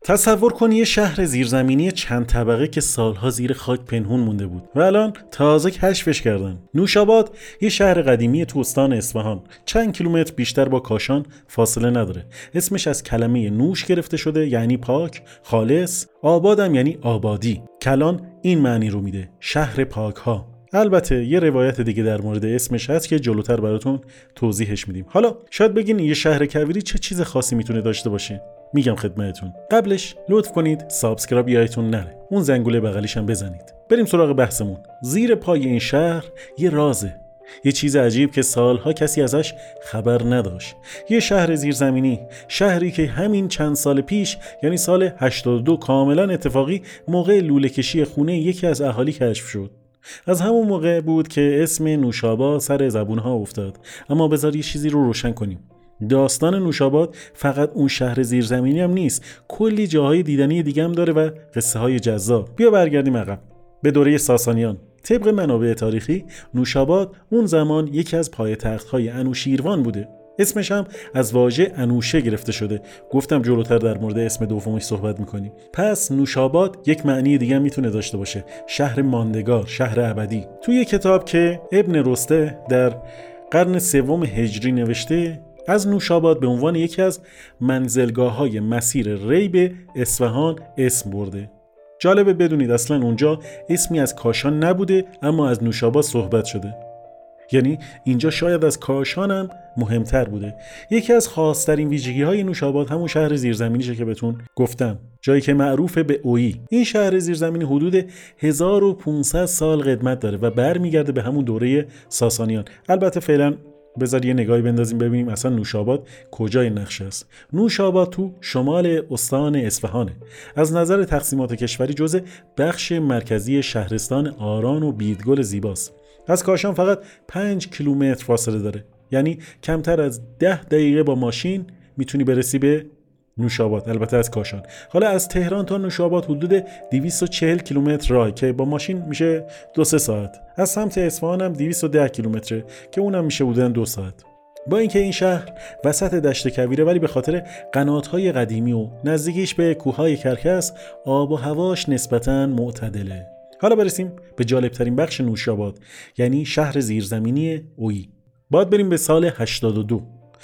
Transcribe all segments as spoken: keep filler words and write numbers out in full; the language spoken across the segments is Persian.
تصور کن یه شهر زیرزمینی چند طبقه که سالها زیر خاک پنهون مونده بود و الان تازه کشفش کردن. نوشاباد یه شهر قدیمی تو استان اصفهان، چند کیلومتر بیشتر با کاشان فاصله نداره. اسمش از کلمه نوش گرفته شده، یعنی پاک، خالص. آبادم یعنی آبادی. کلان این معنی رو میده، شهر پاک ها. البته یه روایت دیگه در مورد اسمش هست که جلوتر براتون توضیحش میدیم. حالا شاید بگین یه شهر کویری چه چیز خاصی میتونه داشته باشه؟ میگم خدمتتون. قبلش لطف کنید سابسکرایب یادتون نره، اون زنگوله بغلیش هم بزنید. بریم سراغ بحثمون. زیر پای این شهر یه رازه، یه چیز عجیب که سالها کسی ازش خبر نداشت. یه شهر زیرزمینی، شهری که همین چند سال پیش، یعنی سال هشتاد و دو، کاملا اتفاقی موقع لوله کشی خونه یکی از اهالی کشف شد. از همون موقع بود که اسم نوشاباد سر زبونها افتاد. اما بذار یه چیزی رو روشن کنیم. داستان نوشاباد فقط اون شهر زیرزمینی هم نیست، کلی جاهای دیدنی دیگه هم داره و قصه های جذاب. بیا برگردیم عقب به دوره ساسانیان. طبق منابع تاریخی نوشاباد اون زمان یکی از پایتخت‌های انوشیروان بوده. اسمش هم از واژه انوشه گرفته شده. گفتم جلوتر در مورد اسم دومش صحبت میکنیم. پس نوشاباد یک معنی دیگه میتونه داشته باشه، شهر ماندگار، شهر ابدی. توی کتاب که ابن رسته در قرن سوم هجری نوشته، از نوشاباد به عنوان یکی از منزلگاه‌های مسیر ری به اصفهان اسم برده. جالبه بدونید اصلا اونجا اسمی از کاشان نبوده، اما از نوشاباد صحبت شده. یعنی اینجا شاید از کاشان هم مهمتر بوده. یکی از خاص‌ترین ویژگی‌های نوشاباد همون شهر زیرزمینیشه که بهتون گفتم، جایی که معروفه به اویی. این شهر زیرزمینی حدود هزار و پانصد سال قدمت داره و برمیگرده به همون دوره ساسانیان. البته فعلا بذار یه نگاهی بندازیم ببینیم اصلا نوشاباد کجای نقشه است. نوشاباد تو شمال استان اصفهانه. از نظر تقسیمات کشوری جزء بخش مرکزی شهرستان آران و بیدگل زیباست. از کاشان فقط پنج کیلومتر فاصله داره، یعنی کمتر از ده دقیقه با ماشین میتونی برسی به نوشاباد. البته از کاشان. حالا از تهران تا نوشاباد حدود دویست و چهل کیلومتر راه که با ماشین میشه دو سه ساعت. از سمت اصفهان هم دویست و ده کیلومتره که اونم میشه بودن دو ساعت. با اینکه این شهر وسط دشت کویره، ولی به خاطر قنات‌های قدیمی و نزدیکیش به کوههای کرکس آب و هواش نسبتاً معتدله. حالا برسیم به جالبترین بخش نوشاباد، یعنی شهر زیرزمینی اویی. باید بریم به سال هشتاد و دو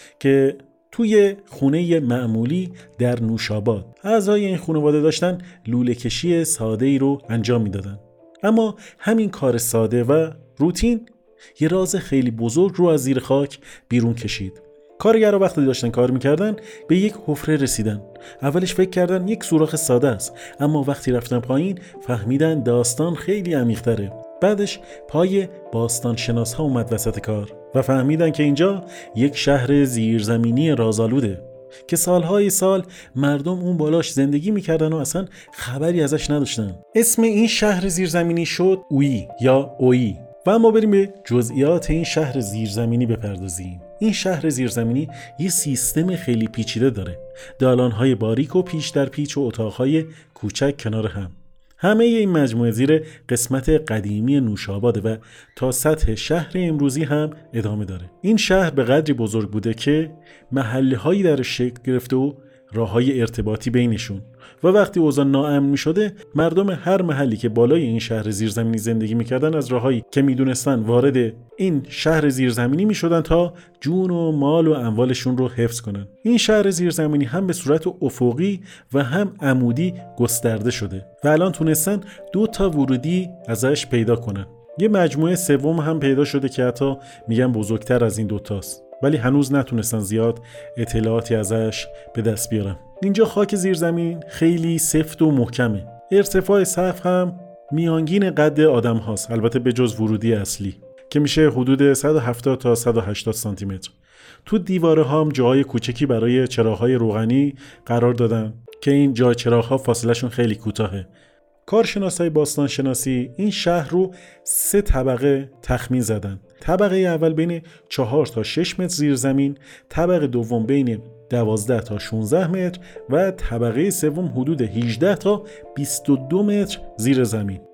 که توی خونه معمولی در نوشاباد اعضای این خانواده داشتن لوله کشی ساده ای رو انجام میدادن. اما همین کار ساده و روتین یه راز خیلی بزرگ رو از زیر خاک بیرون کشید. کارگرها وقتی داشتن کار میکردن به یک حفره رسیدن. اولش فکر کردن یک سوراخ ساده است، اما وقتی رفتن پایین فهمیدن داستان خیلی عمیق‌تره. بعدش پای باستان شناس ها اومد وسط کار و فهمیدن که اینجا یک شهر زیرزمینی رازآلوده که سالهای سال مردم اون بالاش زندگی میکردن و اصلا خبری ازش نداشتن. اسم این شهر زیرزمینی شد اویی یا اویی. و اما بریم به جزئیات این شهر زیرزمینی بپردازیم. این شهر زیرزمینی یه سیستم خیلی پیچیده داره. دالان‌های باریک و پیچ در پیچ و اتاق‌های کوچک کنار هم. همه این مجموعه زیر قسمت قدیمی نوشاباده و تا سطح شهر امروزی هم ادامه داره. این شهر به قدری بزرگ بوده که محله‌هایی درش شکل گرفته و راه‌های ارتباطی بینشون، و وقتی اوضاع ناامن می‌شده مردم هر محلی که بالای این شهر زیرزمینی زندگی می‌کردن از راهایی که می‌دونستن وارد این شهر زیرزمینی می‌شدن تا جون و مال و اموالشون رو حفظ کنن. این شهر زیرزمینی هم به صورت افقی و هم عمودی گسترده شده و الان تونستن دو تا ورودی ازش پیدا کنن. یه مجموعه سوم هم پیدا شده که حتی میگن بزرگتر از این دوتاست، ولی هنوز نتونستن زیاد اطلاعاتی ازش به دست بیارن. اینجا خاک زیرزمین خیلی سفت و محکمه. ارتفاع سقف هم میانگین قد آدم هاست، البته به جز ورودی اصلی که میشه حدود صد و هفتاد تا صد و هشتاد سانتی متر. تو دیواره ها هم جاهای کوچکی برای چراغ‌های روغنی قرار دادن که این جای چراغ‌ها فاصله‌شون خیلی کوتاهه. کارشناسای باستان شناسی این شهر رو سه طبقه تخمین زدن. طبقه اول بین چهار تا شش متر زیر زمین، طبقه دوم بین دوازده تا شانزده متر و طبقه سوم حدود هجده تا بیست و دو متر زیر زمین.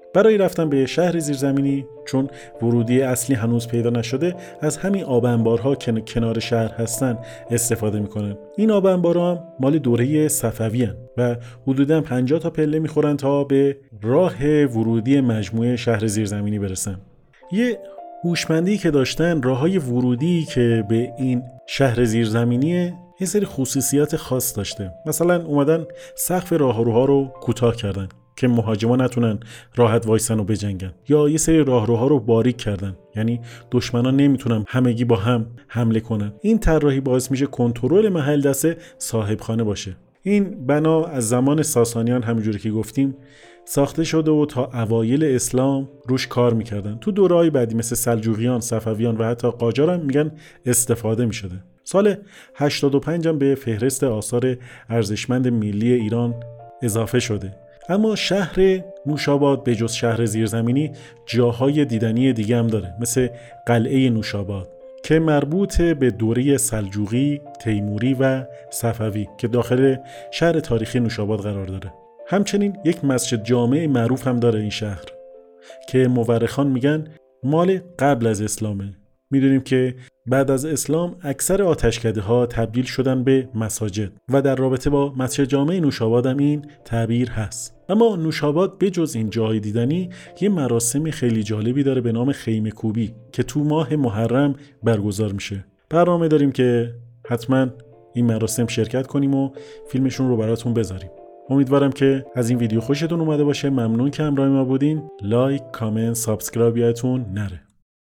برای رفتن به شهر زیرزمینی، چون ورودی اصلی هنوز پیدا نشده، از همین آب انبارها که کنار شهر هستن استفاده میکنن. این آب انبارها هم مال دوره صفوی هن و حدوداً پنجاه تا پله میخورن تا به راه ورودی مجموعه شهر زیرزمینی برسن. یه هوشمندی که داشتن، راههای ورودی که به این شهر زیرزمینی یه سری خصوصیات خاص داشته. مثلا اومدن سقف راهروها رو کوتاه کردن که مهاجما نتونن راحت وایسن و بجنگن، یا یه سری راهروها رو باریک کردن، یعنی دشمنا نمیتونن همگی با هم حمله کنن. این طراحی باعث میشه کنترل محل دست صاحب خانه باشه. این بنا از زمان ساسانیان همونجوری که گفتیم ساخته شده و تا اوایل اسلام روش کار میکردن. تو دوره‌های بعدی مثل سلجوقیان، صفویان و حتی قاجار هم میگن استفاده میشده. سال هشتاد و پنج هم به فهرست آثار ارزشمند ملی ایران اضافه شده. اما شهر نوشاباد به جز شهر زیرزمینی جاهای دیدنی دیگه هم داره، مثل قلعه نوشاباد که مربوط به دوره سلجوقی، تیموری و صفوی که داخل شهر تاریخی نوشاباد قرار داره. همچنین یک مسجد جامع معروف هم داره این شهر که مورخان میگن مال قبل از اسلامه. میدونیم که بعد از اسلام اکثر آتشکده ها تبدیل شدن به مساجد و در رابطه با مسجد جامع نوشاباد هم این تعبیر هست. اما نوشاباد بجز این جای دیدنی یه مراسم خیلی جالبی داره به نام خیمه کوبی که تو ماه محرم برگزار میشه. برنامه داریم که حتما این مراسم شرکت کنیم و فیلمشون رو براتون بذاریم. امیدوارم که از این ویدیو خوشتون اومده باشه. ممنون که همراه ما بودین. لایک، کامنت، سابسکرایب یادتون نره.